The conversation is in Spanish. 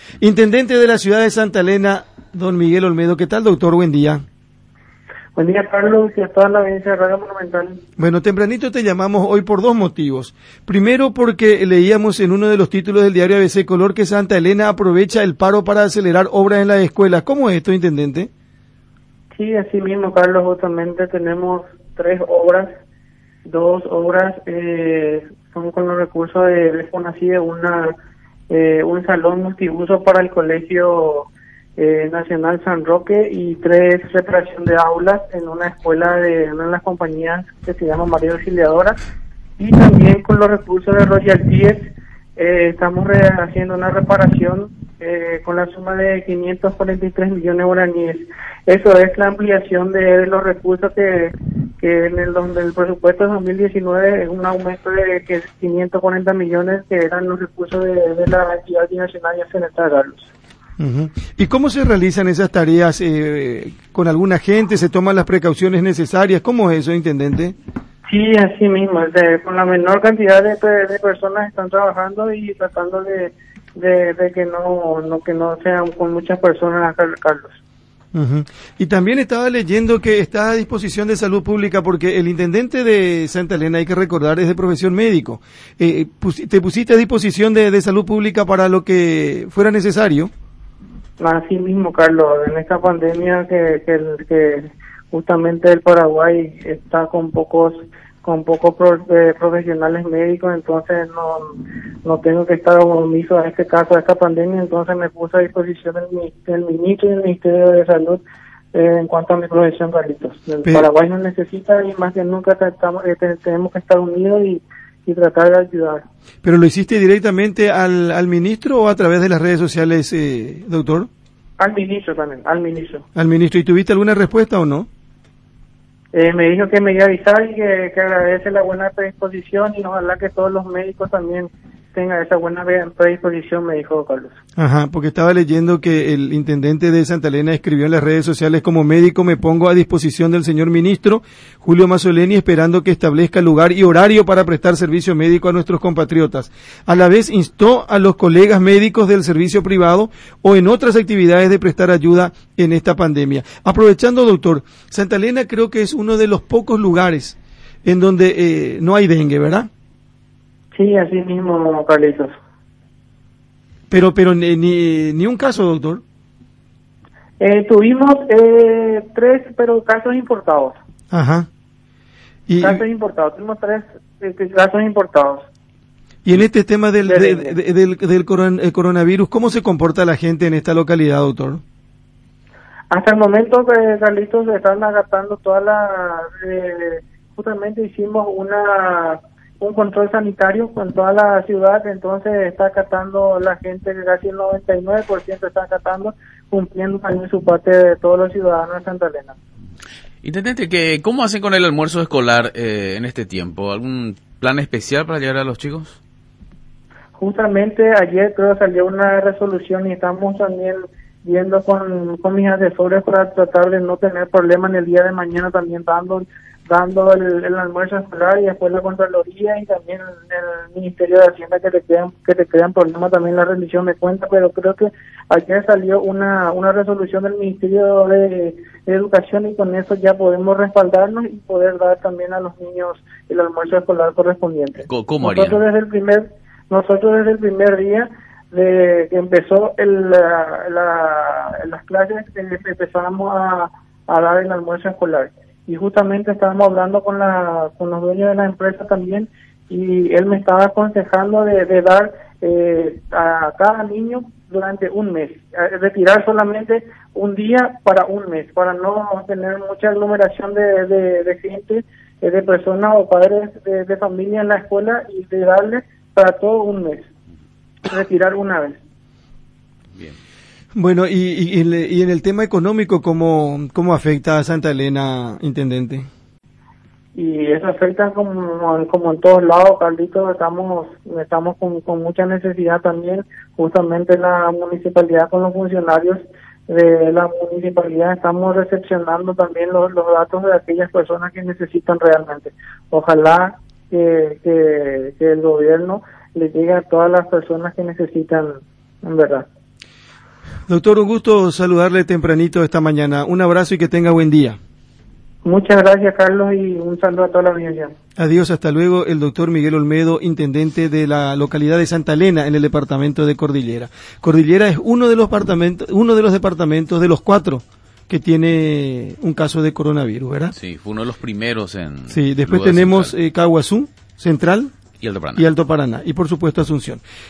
Intendente de la ciudad de Santa Elena, don Miguel Olmedo. ¿Qué tal, doctor? Buen día. Buen día, Carlos, y a toda la audiencia de Radio Monumental. Bueno, tempranito te llamamos hoy por dos motivos. Primero, porque leíamos en uno de los títulos del diario ABC Color que Santa Elena aprovecha el paro para acelerar obras en las escuelas. ¿Cómo es esto, intendente? Sí, así mismo, Carlos, justamente tenemos 3 obras. 2 obras son con los recursos de FONACYDE, un salón multiuso para el Colegio Nacional San Roque y 3 reparación de aulas en una escuela de una de las compañías que se llama María Auxiliadora, y también con los recursos de royalties estamos haciendo una reparación con la suma de 543 millones de guaraníes. Eso es la ampliación de los recursos que en el presupuesto de 2019 es un aumento de 540 millones que eran los recursos de la entidad binacional y Senetal, Carlos. ¿Y cómo se realizan esas tareas? ¿Con alguna gente? ¿Se toman las precauciones necesarias? ¿Cómo es eso, intendente? Sí, así mismo, con la menor cantidad de personas están trabajando y tratando de que no sean con muchas personas, Carlos. Y también estaba leyendo que está a disposición de salud pública, porque el intendente de Santa Elena, hay que recordar, es de profesión médico. ¿Te pusiste a disposición de salud pública para lo que fuera necesario? Así mismo, Carlos, en esta pandemia que justamente el Paraguay está con pocos profesionales médicos, entonces no tengo que estar omiso a este caso, a esta pandemia, entonces me puse a disposición del ministro y del Ministerio de Salud en cuanto a mi profesión, Carlitos. El Paraguay nos necesita y más que nunca tenemos que estar unidos y tratar de ayudar. ¿Pero lo hiciste directamente al ministro o a través de las redes sociales, doctor? Al ministro también, al ministro. ¿Al ministro? ¿Y tuviste alguna respuesta o no? Me dijo que me iba a avisar y que agradece la buena predisposición y ojalá que todos los médicos también tengan esa buena predisposición, me dijo Carlos. Ajá, porque estaba leyendo que el intendente de Santa Elena escribió en las redes sociales: como médico me pongo a disposición del señor ministro Julio Mazzoleni, esperando que establezca lugar y horario para prestar servicio médico a nuestros compatriotas. A la vez instó a los colegas médicos del servicio privado o en otras actividades de prestar ayuda en esta pandemia. Aprovechando, doctor, Santa Elena creo que es uno de los pocos lugares en donde no hay dengue, ¿verdad? Sí, así mismo, Carlitos. Pero ni un caso, doctor. Tuvimos 3, pero casos importados. Ajá. Casos importados, tuvimos 3 casos importados. Y en este tema del coronavirus, ¿cómo se comporta la gente en esta localidad, doctor? Hasta el momento, Carlitos, se están agatando todas justamente hicimos un control sanitario con toda la ciudad, entonces está acatando la gente, casi el 99% está acatando, cumpliendo también su parte de todos los ciudadanos de Santa Elena. Intendente, ¿cómo hacen con el almuerzo escolar en este tiempo? ¿Algún plan especial para llegar a los chicos? Justamente ayer creo salió una resolución y estamos también viendo con mis asesores para tratar de no tener problemas en el día de mañana, también dando el almuerzo escolar y después la Contraloría y también el Ministerio de Hacienda que te crean problemas también la rendición de cuentas, pero creo que ayer salió una resolución del Ministerio de Educación y con eso ya podemos respaldarnos y poder dar también a los niños el almuerzo escolar correspondiente. ¿Cómo harían? Nosotros desde el primer día de que empezó las clases empezamos a dar el almuerzo escolar. Y justamente estábamos hablando con los dueños de la empresa también y él me estaba aconsejando de dar a cada niño durante un mes, retirar solamente un día para un mes, para no tener mucha aglomeración de gente, de personas o padres de familia en la escuela y de darle para todo un mes, retirar una vez. Bien. Bueno, y en el tema económico, ¿cómo afecta a Santa Elena, intendente? Y eso afecta como en todos lados, Carlitos, estamos con mucha necesidad también, justamente la municipalidad con los funcionarios de la municipalidad estamos recepcionando también los datos de aquellas personas que necesitan realmente. Ojalá que el gobierno le llegue a todas las personas que necesitan, en verdad. Doctor, un gusto saludarle tempranito esta mañana. Un abrazo y que tenga buen día. Muchas gracias, Carlos, y un saludo a toda la audiencia. Adiós, hasta luego, el doctor Miguel Olmedo, intendente de la localidad de Santa Elena, en el departamento de Cordillera. Cordillera es uno de los departamentos de los 4 que tiene un caso de coronavirus, ¿verdad? Sí, fue uno de los primeros en... Sí, después tenemos Caguazú, Central y Alto Paraná. Y Alto Paraná, y por supuesto Asunción.